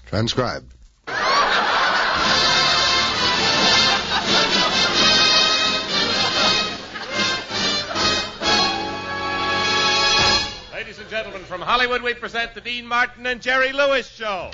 Transcribed. Ladies and gentlemen, from Hollywood, we present the Dean Martin and Jerry Lewis Show.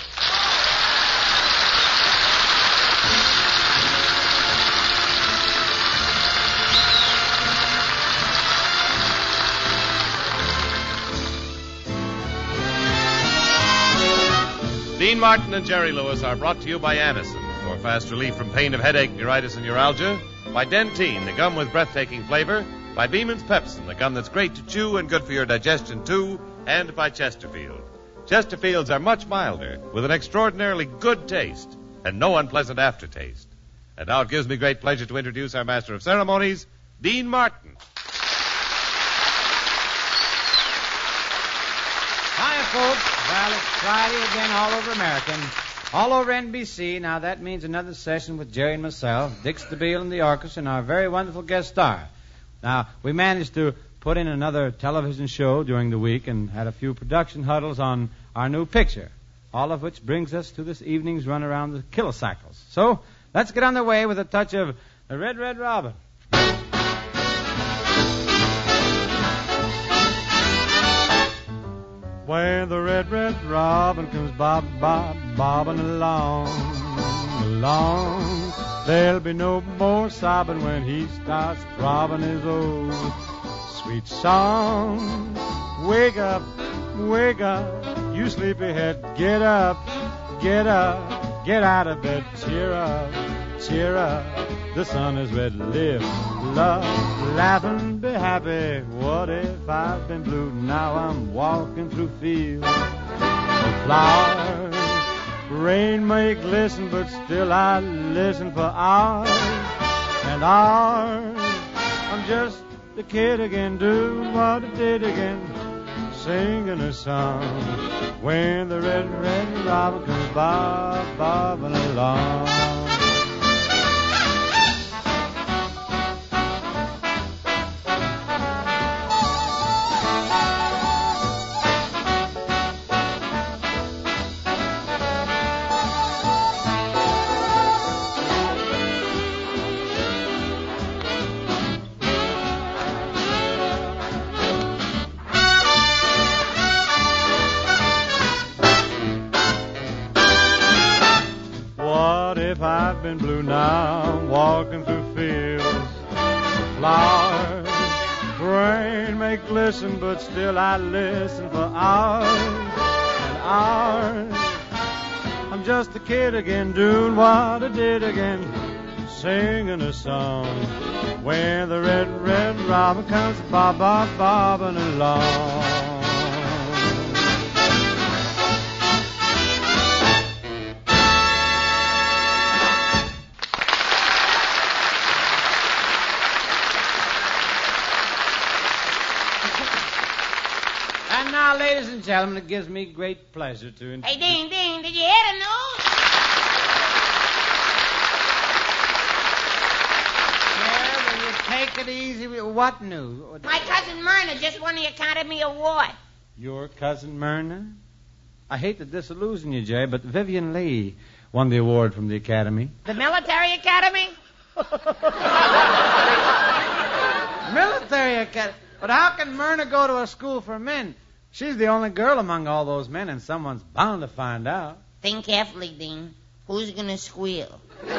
Dean Martin and Jerry Lewis are brought to you by Anacin for fast relief from pain of headache, neuritis, and neuralgia, by Dentyne, the gum with breathtaking flavor, by Beeman's Pepsin, the gum that's great to chew and good for your digestion, too, and by Chesterfield. Chesterfields are much milder, with an extraordinarily good taste and no unpleasant aftertaste. And now it gives me great pleasure to introduce our master of ceremonies, Dean Martin. Hi, folks. Well, it's Friday again all over American, all over NBC. Now, that means another session with Jerry and myself, Dick Stabile and the orchestra, and our very wonderful guest star. Now, we managed to put in another television show during the week and had a few production huddles on our new picture, all of which brings us to this evening's run around the kilocycles. So, let's get underway with a touch of the Red, Red Robin. When the red, red robin comes bobbing along, there'll be no more sobbing when he starts throbbing his old sweet song. Wake up, you sleepyhead, get up, get out of bed, cheer up, the sun is red, live, love, laugh and be happy. What if I've been blue? Now I'm walking through fields of flowers. Rain may glisten, but still I listen for hours and hours. I'm just a kid again, doing what I did again, singing a song. When the red, red robin comes bobbing along. I've been blue now, walking through fields of flowers. Rain may glisten, but still I listen for hours and hours. I'm just a kid again, doing what I did again, singing a song. When the red, red robin comes bobbing along. And now, ladies and gentlemen, it gives me great pleasure to introduce... Hey, Dean, did you hear the news? Yeah, will you take it easy? What news? My cousin Myrna just won the Academy Award. Your cousin Myrna? I hate to disillusion you, Jay, but Vivian Leigh won the award from the Academy. The Military Academy? Military Academy? But how can Myrna go to a school for men? She's the only girl among all those men, and someone's bound to find out. Think carefully, Dean. Who's going to squeal? Well,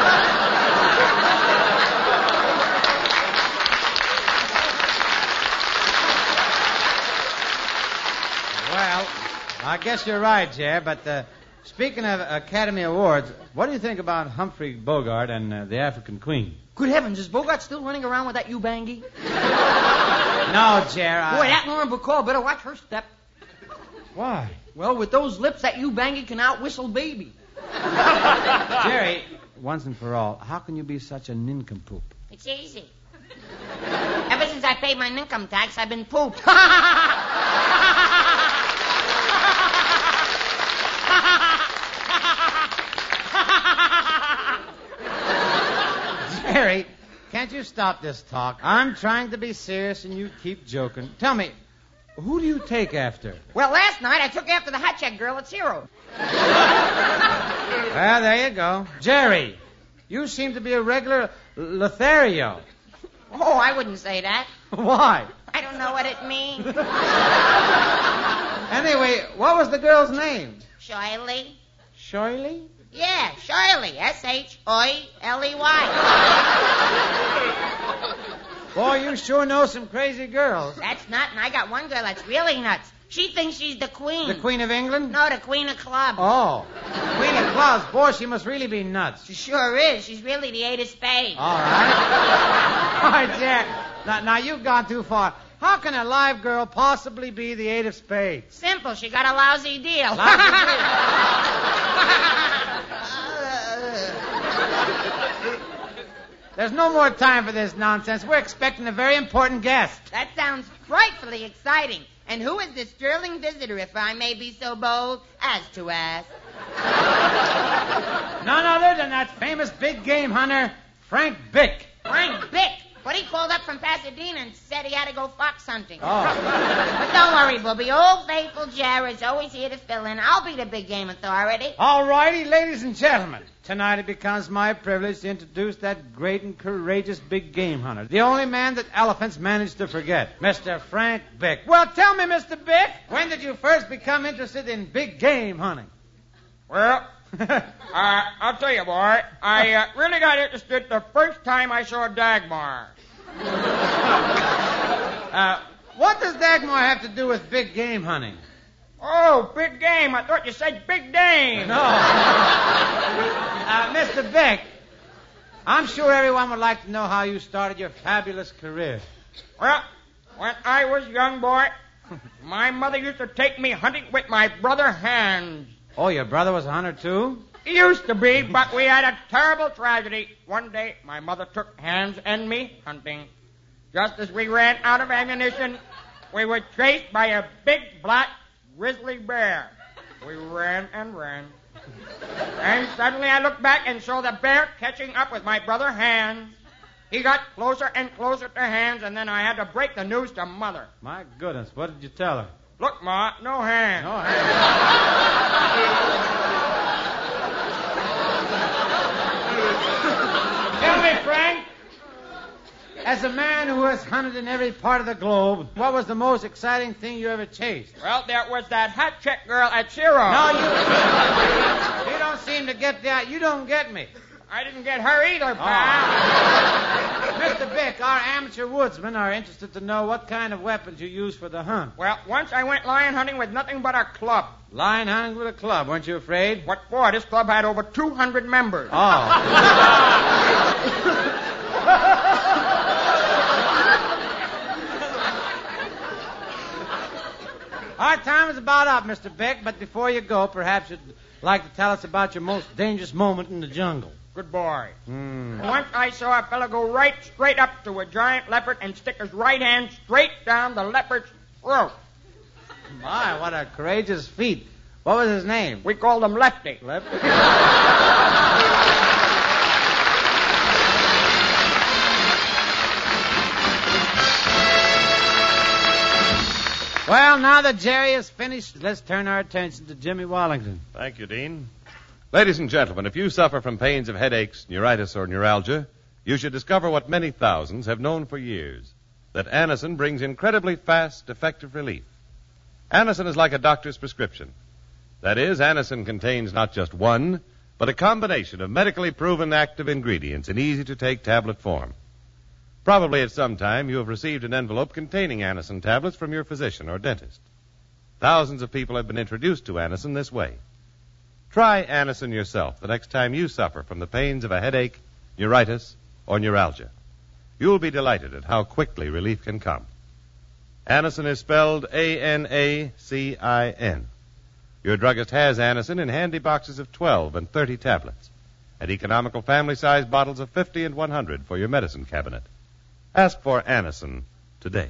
I guess you're right, Jer, but speaking of Academy Awards, what do you think about Humphrey Bogart and the African Queen? Good heavens, is Bogart still running around with that U-bangy? No, Jer, Boy, that Lauren Bacall better watch her step. Why? Well, with those lips, that U-bangy can out-whistle Baby. Jerry, once and for all, how can you be such a nincompoop? It's easy. Ever since I paid my income tax, I've been pooped. Jerry, can't you stop this talk? I'm trying to be serious and you keep joking. Tell me, who do you take after? Well, last night I took after the hot check girl at Zero. Well, there you go. Jerry, you seem to be a regular Lothario. Oh, I wouldn't say that. Why? I don't know what it means. Anyway, what was the girl's name? Shirley? Shirley? Yeah, Shirley. Shirley. Boy, you sure know some crazy girls. That's nothing. I got one girl that's really nuts. She thinks she's the queen. The Queen of England? No, the Queen of Clubs. Oh. Queen of Clubs. Boy, she must really be nuts. She sure is. She's really the 8 of spades. All right. All right, Jack. Now, you've gone too far. How can a live girl possibly be the 8 of spades? Simple. She got a lousy deal. There's no more time for this nonsense. We're expecting a very important guest. That sounds frightfully exciting. And who is this sterling visitor, if I may be so bold as to ask? None other than that famous big game hunter, Frank Bick. Frank Bick? But he called up from Pasadena and said he had to go fox hunting. Oh. But don't worry, Booby. Old faithful Jared's always here to fill in. I'll be the big game authority. All righty, ladies and gentlemen. Tonight it becomes my privilege to introduce that great and courageous big game hunter, the only man that elephants managed to forget, Mr. Frank Bick. Well, tell me, Mr. Bick, when did you first become interested in big game hunting? Well, I'll tell you, boy. I really got interested the first time I saw Dagmar. What does Dagmar have to do with big game hunting? Oh, big game. I thought you said big dame. No. Mr. Bick, I'm sure everyone would like to know how you started your fabulous career. Well, when I was young, boy, my mother used to take me hunting with my brother Hans. Oh, your brother was a hunter, too? He used to be, but we had a terrible tragedy. One day, my mother took Hans and me hunting. Just as we ran out of ammunition, we were chased by a big black grizzly bear. We ran and ran. And suddenly I looked back and saw the bear catching up with my brother Hans. He got closer and closer to Hans, and then I had to break the news to Mother. My goodness, what did you tell her? Look, Ma, no Hans. No hands. Tell me, Frank, as a man who has hunted in every part of the globe, what was the most exciting thing you ever chased? Well, there was that hat check girl at Zero. No, you don't seem to get that. You don't get me. I didn't get her either, pal. Mr. Bick, our amateur woodsmen are interested to know what kind of weapons you use for the hunt. Well, once I went lion hunting with nothing but a club. Lion hunting with a club, weren't you afraid? What for? This club had over 200 members. Oh. Our time is about up, Mr. Bick, but before you go, perhaps you'd like to tell us about your most dangerous moment in the jungle. Good boy. Once I saw a fellow go right straight up to a giant leopard and stick his right hand straight down the leopard's throat. My, what a courageous feat. What was his name? We called him Lefty. Lefty? Well, now that Jerry is finished, let's turn our attention to Jimmy Wallington. Thank you, Dean. Ladies and gentlemen, if you suffer from pains of headaches, neuritis, or neuralgia, you should discover what many thousands have known for years, that Anacin brings incredibly fast, effective relief. Anacin is like a doctor's prescription. That is, Anacin contains not just one, but a combination of medically proven active ingredients in easy-to-take tablet form. Probably at some time you have received an envelope containing Anacin tablets from your physician or dentist. Thousands of people have been introduced to Anacin this way. Try Anacin yourself the next time you suffer from the pains of a headache, neuritis, or neuralgia. You'll be delighted at how quickly relief can come. Anacin is spelled A-N-A-C-I-N. Your druggist has Anacin in handy boxes of 12 and 30 tablets, and economical family-size bottles of 50 and 100 for your medicine cabinet. Ask for Anacin today.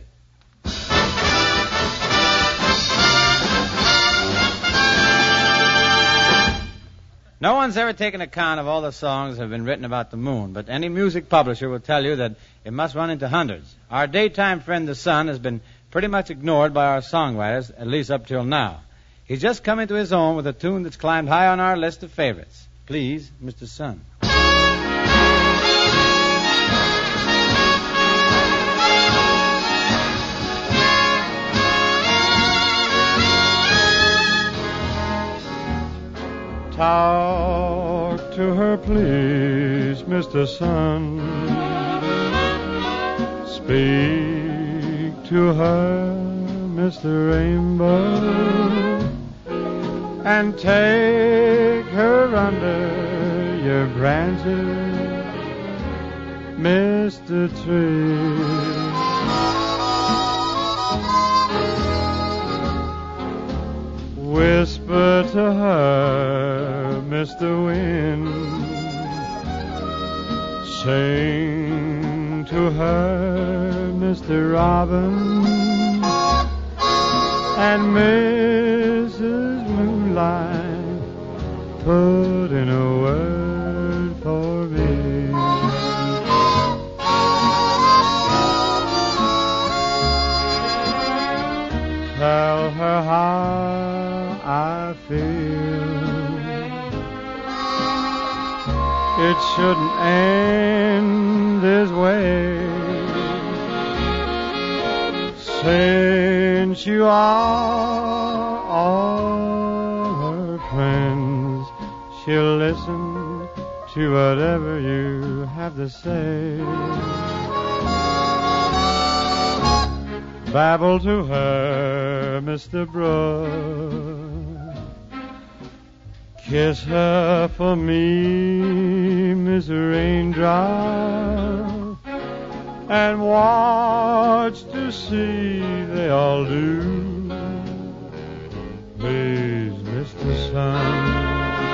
No one's ever taken account of all the songs that have been written about the moon, but any music publisher will tell you that it must run into hundreds. Our daytime friend, the sun, has been pretty much ignored by our songwriters, at least up till now. He's just come into his own with a tune that's climbed high on our list of favorites. Please, Mr. Sun. Talk to her, please, Mr. Sun. Speak to her, Mr. Rainbow, and take her under your branches, Mr. Tree. Whisper to her, Mr. Wind. Sing to her, Mr. Robin. And Mrs. Moonlight, put in a word for me. Tell her how I feel. It shouldn't end this way. Since you are all her friends, she'll listen to whatever you have to say. Babble to her, Mr. Brook. Kiss her for me, Miss Raindrop, and watch to see they all do. Please, Mr. Sun.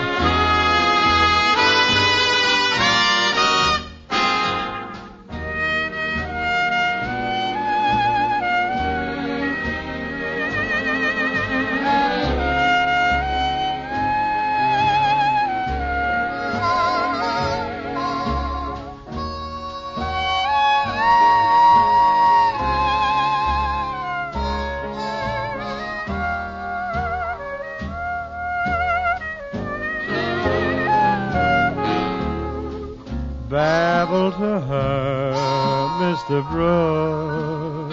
Babble to her, Mr. Brook.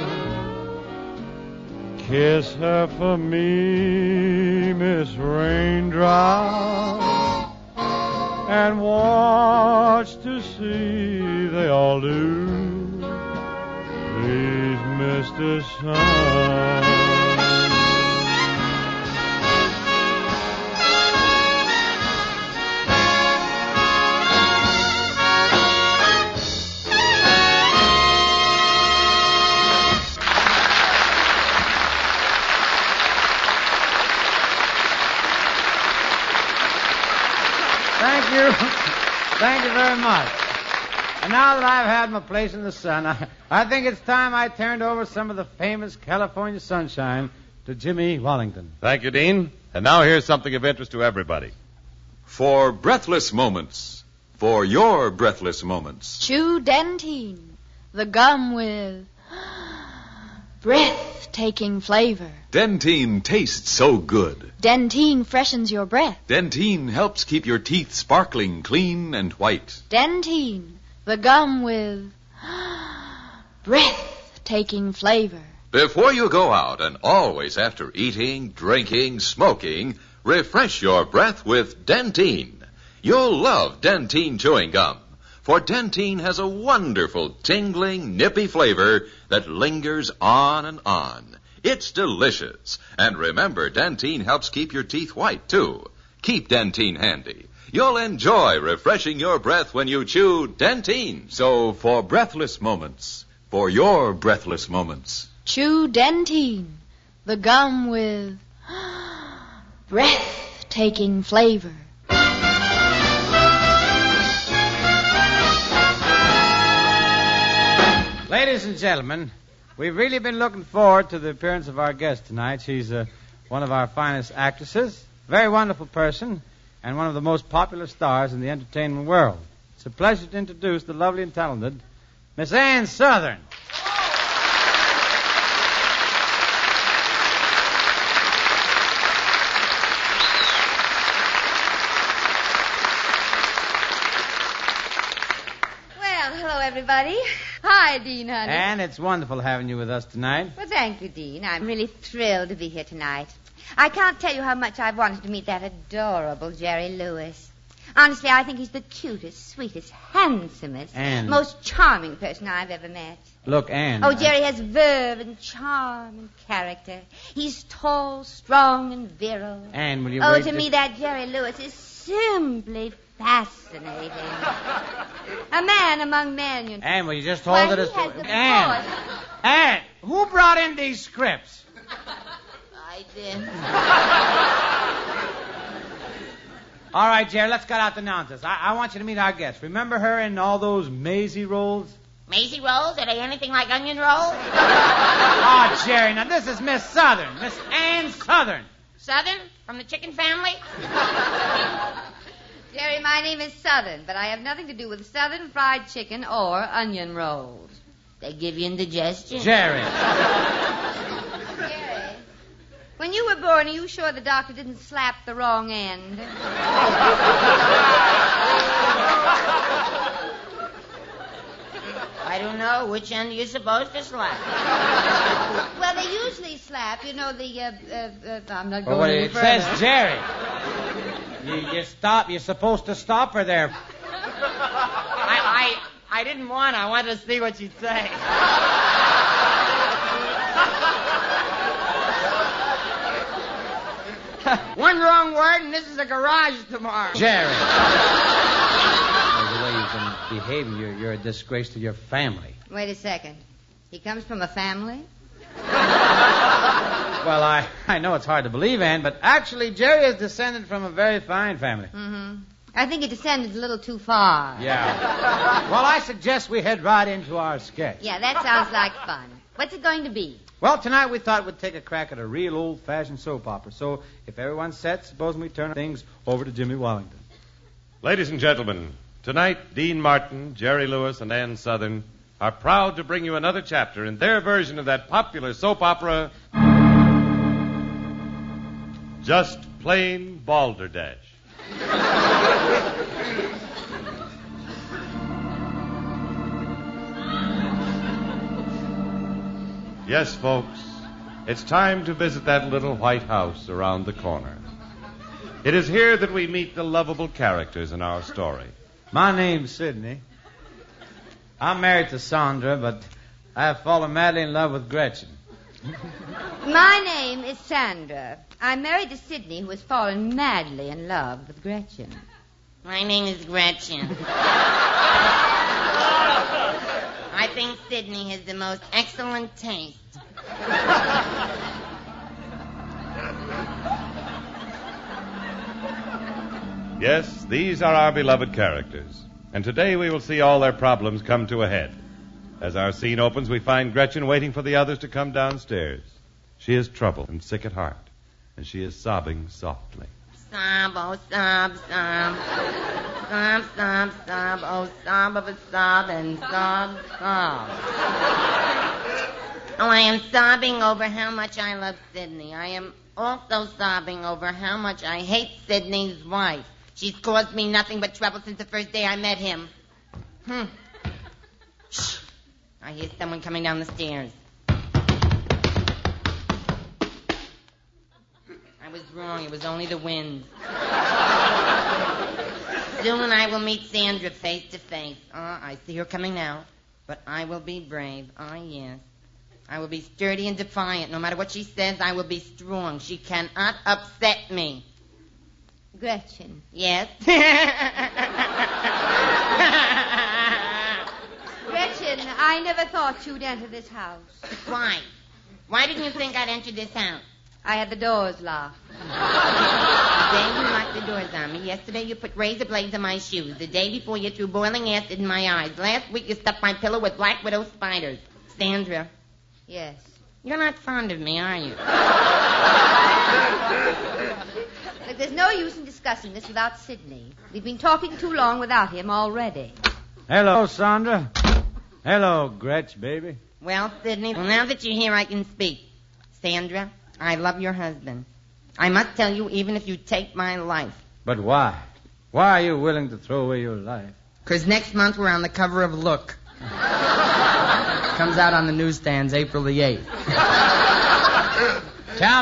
Kiss her for me, Miss Raindrop, and watch to see they all do. Please, Mr. Sun. Thank you very much. And now that I've had my place in the sun, I think it's time I turned over some of the famous California sunshine to Jimmy Wallington. Thank you, Dean. And now here's something of interest to everybody. For breathless moments, for your breathless moments. Chew Dentine, the gum with breathtaking flavor. Dentine tastes so good. Dentine freshens your breath. Dentine helps keep your teeth sparkling, clean, and white. Dentine, the gum with breathtaking flavor. Before you go out, and always after eating, drinking, smoking, refresh your breath with Dentine. You'll love Dentine chewing gum, for Dentine has a wonderful, tingling, nippy flavor that lingers on and on. It's delicious. And remember, Dentine helps keep your teeth white, too. Keep Dentine handy. You'll enjoy refreshing your breath when you chew Dentine. So, for breathless moments, for your breathless moments, Chew Dentine, the gum with breathtaking flavor. Ladies and gentlemen, we've really been looking forward to the appearance of our guest tonight. She's one of our finest actresses, a very wonderful person, and one of the most popular stars in the entertainment world. It's a pleasure to introduce the lovely and talented Miss Ann Southern. everybody. Hi, Dean, honey. And it's wonderful having you with us tonight. Well, thank you, Dean. I'm really thrilled to be here tonight. I can't tell you how much I've wanted to meet that adorable Jerry Lewis. Honestly, I think he's the cutest, sweetest, handsomest, Anne. most charming person I've ever met. Look, Anne. Oh, Jerry has verve and charm and character. He's tall, strong, and virile. Anne, will you Oh, wait to me, that Jerry Lewis is simply fascinating. A man among men, you know. Anne, will you just Why, hold it he has the Anne. voice. Anne, who brought in these scripts? I did. All right, Jerry, let's cut out the nonsense. I want you to meet our guest. Remember her in all those Maisie roles? Maisie rolls? Are they anything like onion rolls? Oh, Jerry, now this is Miss Southern. Miss Ann Southern. Southern? From the chicken family? Jerry, my name is Southern, but I have nothing to do with Southern fried chicken or onion rolls. They give you indigestion. Jerry. Jerry, when you were born, are you sure the doctor didn't slap the wrong end? I don't know. Which end are you supposed to slap? Well, they usually slap, you know, I'm not going Well, any it further. says Jerry. You stop. You're supposed to stop her there. I didn't want to. I wanted to see what she'd say. One wrong word, and this is a garage tomorrow. Jerry. The way you've been behaving, you're a disgrace to your family. Wait a second. He comes from a family? Well, I know it's hard to believe, Ann, but actually Jerry is descended from a very fine family. Mm-hmm. I think he descended a little too far. Yeah. Well, I suggest we head right into our sketch. Yeah, that sounds like fun. What's it going to be? Well, tonight we thought we'd take a crack at a real old-fashioned soap opera. So if everyone's set, supposing we turn things over to Jimmy Wallington. Ladies and gentlemen, tonight Dean Martin, Jerry Lewis, and Ann Southern are proud to bring you another chapter in their version of that popular soap opera, Just Plain Balderdash. Yes, folks, it's time to visit that little white house around the corner. It is here that we meet the lovable characters in our story. My name's Sidney. I'm married to Sandra, but I have fallen madly in love with Gretchen. My name is Sandra. I'm married to Sidney, who has fallen madly in love with Gretchen. My name is Gretchen. I think Sidney has the most excellent taste. Yes, these are our beloved characters. And today we will see all their problems come to a head. As our scene opens, we find Gretchen waiting for the others to come downstairs. She is troubled and sick at heart, and she is sobbing softly. Sob, oh, sob, sob. Sob, sob, sob, oh, sob of a sob and sob, sob. Oh, I am sobbing over how much I love Sidney. I am also sobbing over how much I hate Sidney's wife. She's caused me nothing but trouble since the first day I met him. Shh. I hear someone coming down the stairs. I was wrong. It was only the wind. Soon I will meet Sandra face to face. I see her coming now. But I will be brave. Yes. I will be sturdy and defiant. No matter what she says, I will be strong. She cannot upset me. Gretchen. Yes? Gretchen, I never thought you'd enter this house. Why? Why didn't you think I'd enter this house? I had the doors locked. Today you locked the doors on me. Yesterday you put razor blades in my shoes. The day before you threw boiling acid in my eyes. Last week you stuffed my pillow with black widow spiders. Sandra. Yes. You're not fond of me, are you? Look, there's no use in discussing this without Sidney. We've been talking too long without him already. Hello, Sandra. Hello, Gretch, baby. Well, Sidney, now that you're here, I can speak. Sandra, I love your husband. I must tell you, even if you take my life. But why? Why are you willing to throw away your life? Because next month we're on the cover of Look. Comes out on the newsstands April the 8th. Tell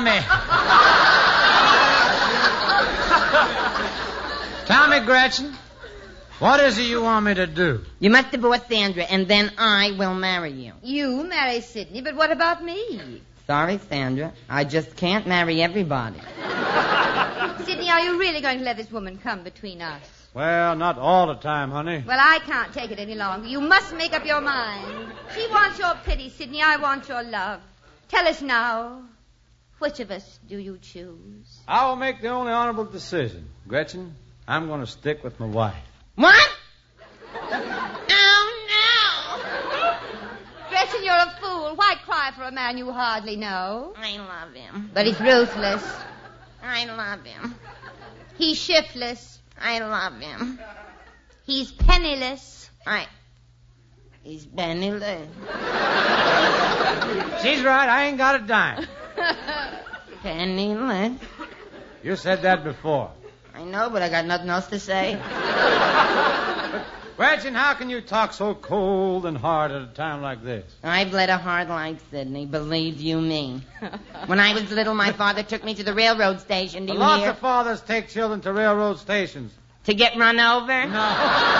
me, Gretchen, what is it you want me to do? You must divorce Sandra, and then I will marry you. You marry Sidney, but what about me? Sorry, Sandra. I just can't marry everybody. Sidney, are you really going to let this woman come between us? Well, not all the time, honey. Well, I can't take it any longer. You must make up your mind. She wants your pity, Sidney. I want your love. Tell us now, which of us do you choose? I will make the only honorable decision. Gretchen, I'm going to stick with my wife. What? Oh, no. Gretchen, you're a fool. Why cry for a man you hardly know? I love him. But he's ruthless. I love him. He's shiftless. I love him. He's penniless. He's penniless. She's right. I ain't got a dime. Penniless. You said that before. I know, but I got nothing else to say. But, Gretchen, how can you talk so cold and hard at a time like this? I've led a hard life, Sidney. Believe you me. When I was little, my father took me to the railroad station. Do you Lots hear? of fathers take children to railroad stations. To get run over? No.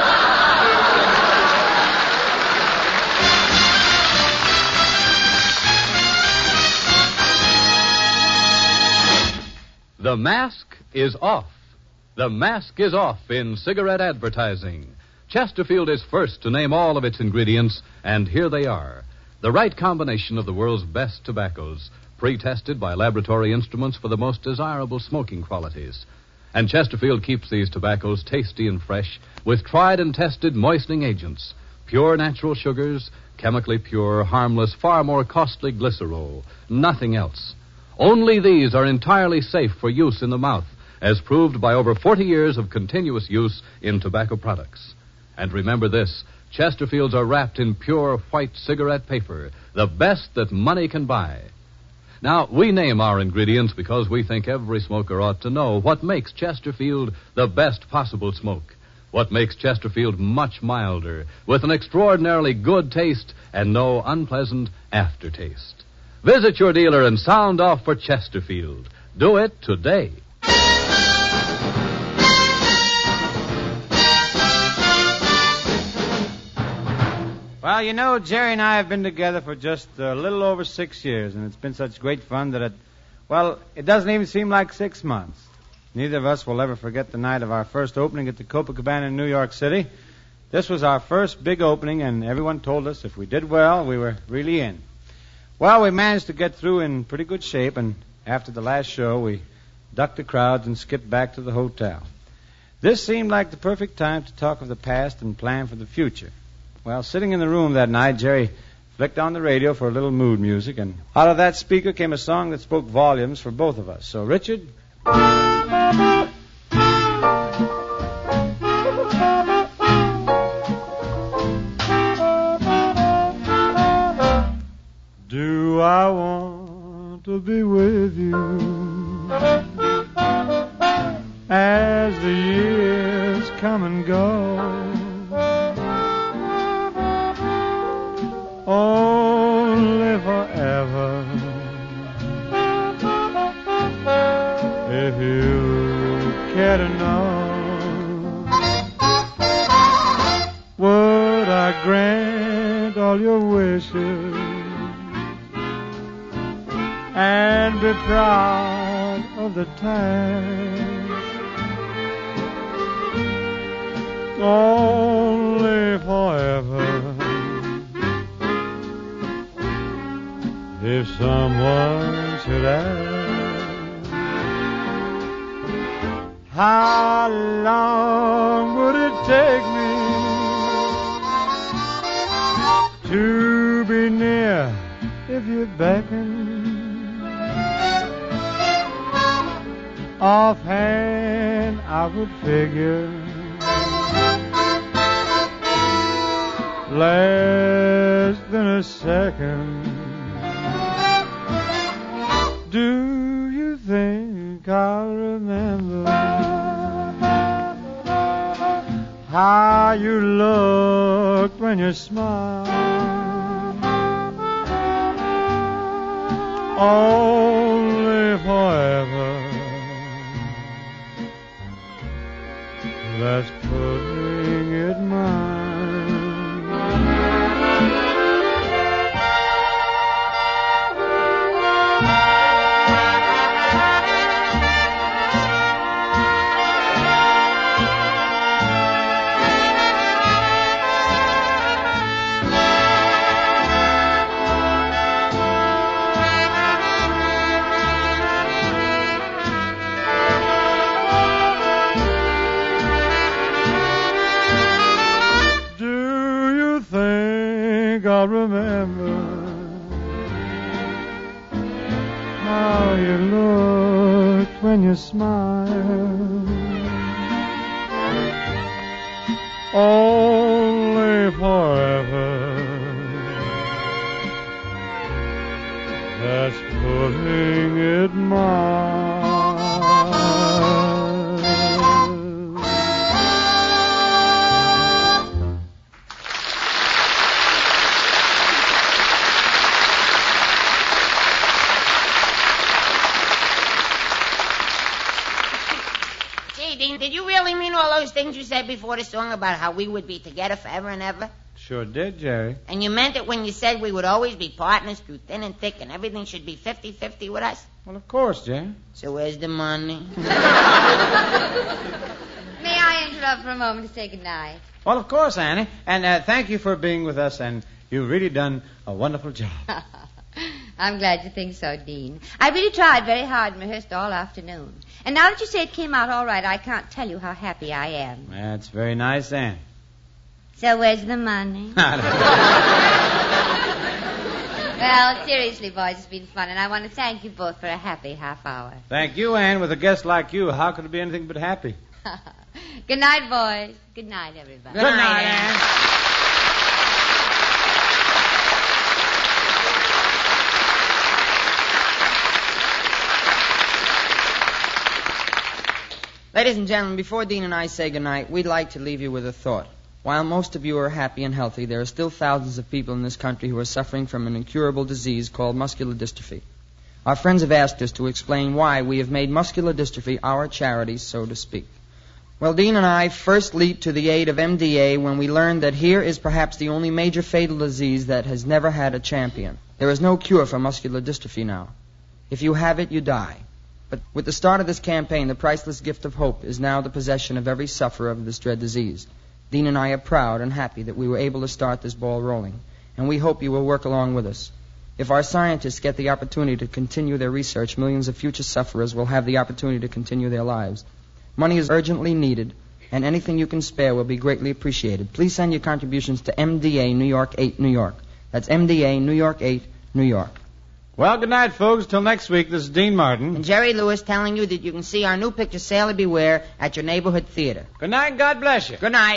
The mask is off. The mask is off in cigarette advertising. Chesterfield is first to name all of its ingredients, and here they are. The right combination of the world's best tobaccos, pre-tested by laboratory instruments for the most desirable smoking qualities. And Chesterfield keeps these tobaccos tasty and fresh with tried and tested moistening agents, pure natural sugars, chemically pure, harmless, far more costly glycerol. Nothing else. Only these are entirely safe for use in the mouth, as proved by over 40 years of continuous use in tobacco products. And remember this, Chesterfields are wrapped in pure white cigarette paper, the best that money can buy. Now, we name our ingredients because we think every smoker ought to know what makes Chesterfield the best possible smoke, what makes Chesterfield much milder, with an extraordinarily good taste and no unpleasant aftertaste. Visit your dealer and sound off for Chesterfield. Do it today. Well, you know, Jerry and I have been together for just a little over 6 years, and it's been such great fun that it doesn't even seem like 6 months. Neither of us will ever forget the night of our first opening at the Copacabana in New York City. This was our first big opening, and everyone told us if we did well, we were really in. Well, we managed to get through in pretty good shape, and after the last show, we ducked the crowds and skipped back to the hotel. This seemed like the perfect time to talk of the past and plan for the future. Well, sitting in the room that night, Jerry flicked on the radio for a little mood music, and out of that speaker came a song that spoke volumes for both of us. So, Richard? Do I want to be with you as the years come and go? Only forever. If you care to know, would I grant all your wishes and be proud of the task? Only forever. If someone should ask, how long would it take me to be near if you beckon? Offhand I would figure less than a second. Do you think I'll remember how you looked when you smiled only forever. That's putting it mine. I'll remember how you looked when you smiled. Only forever. That's putting it mine. Dean, did you really mean all those things you said before the song about how we would be together forever and ever? Sure did, Jerry. And you meant it when you said we would always be partners through thin and thick and everything should be 50-50 with us? Well, of course, Jerry. So where's the money? May I interrupt for a moment to say goodnight? Well, of course, Annie. And thank you for being with us, and you've really done a wonderful job. I'm glad you think so, Dean. I really tried very hard and rehearsed all afternoon. And now that you say it came out all right, I can't tell you how happy I am. That's very nice, Annie. So where's the money? Well, seriously, boys, it's been fun, and I want to thank you both for a happy half hour. Thank you, Anne. With a guest like you, how could it be anything but happy? Good night, boys. Good night, everybody. Good night, Anne. Ladies and gentlemen, before Dean and I say goodnight, we'd like to leave you with a thought. While most of you are happy and healthy, there are still thousands of people in this country who are suffering from an incurable disease called muscular dystrophy. Our friends have asked us to explain why we have made muscular dystrophy our charity, so to speak. Well, Dean and I first leaped to the aid of MDA when we learned that here is perhaps the only major fatal disease that has never had a champion. There is no cure for muscular dystrophy now. If you have it, you die. But with the start of this campaign, the priceless gift of hope is now the possession of every sufferer of this dread disease. Dean and I are proud and happy that we were able to start this ball rolling, and we hope you will work along with us. If our scientists get the opportunity to continue their research, millions of future sufferers will have the opportunity to continue their lives. Money is urgently needed, and anything you can spare will be greatly appreciated. Please send your contributions to MDA New York 8, New York. That's MDA New York 8, New York. Well, good night, folks. Till next week, this is Dean Martin. And Jerry Lewis telling you that you can see our new picture, Sailor Beware, at your neighborhood theater. Good night, and God bless you. Good night.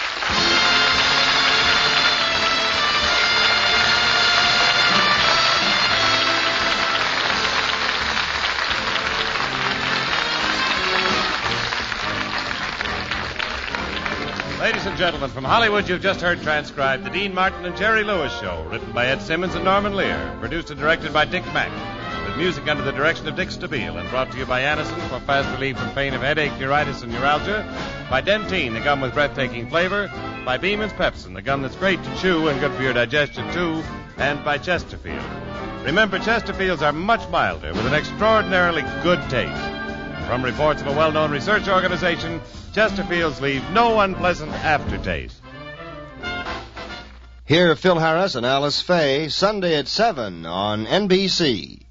Ladies and gentlemen, from Hollywood, you've just heard transcribed the Dean Martin and Jerry Lewis Show, written by Ed Simmons and Norman Lear, produced and directed by Dick Mack, with music under the direction of Dick Stabile, and brought to you by Anison for fast relief from pain of headache, neuritis, and neuralgia, by Dentyne, the gum with breathtaking flavor, by Beeman's Pepsin, the gum that's great to chew and good for your digestion, too, and by Chesterfield. Remember, Chesterfields are much milder, with an extraordinarily good taste. From reports of a well-known research organization, Chesterfields leave no unpleasant aftertaste. Hear Phil Harris and Alice Faye Sunday at 7 on NBC.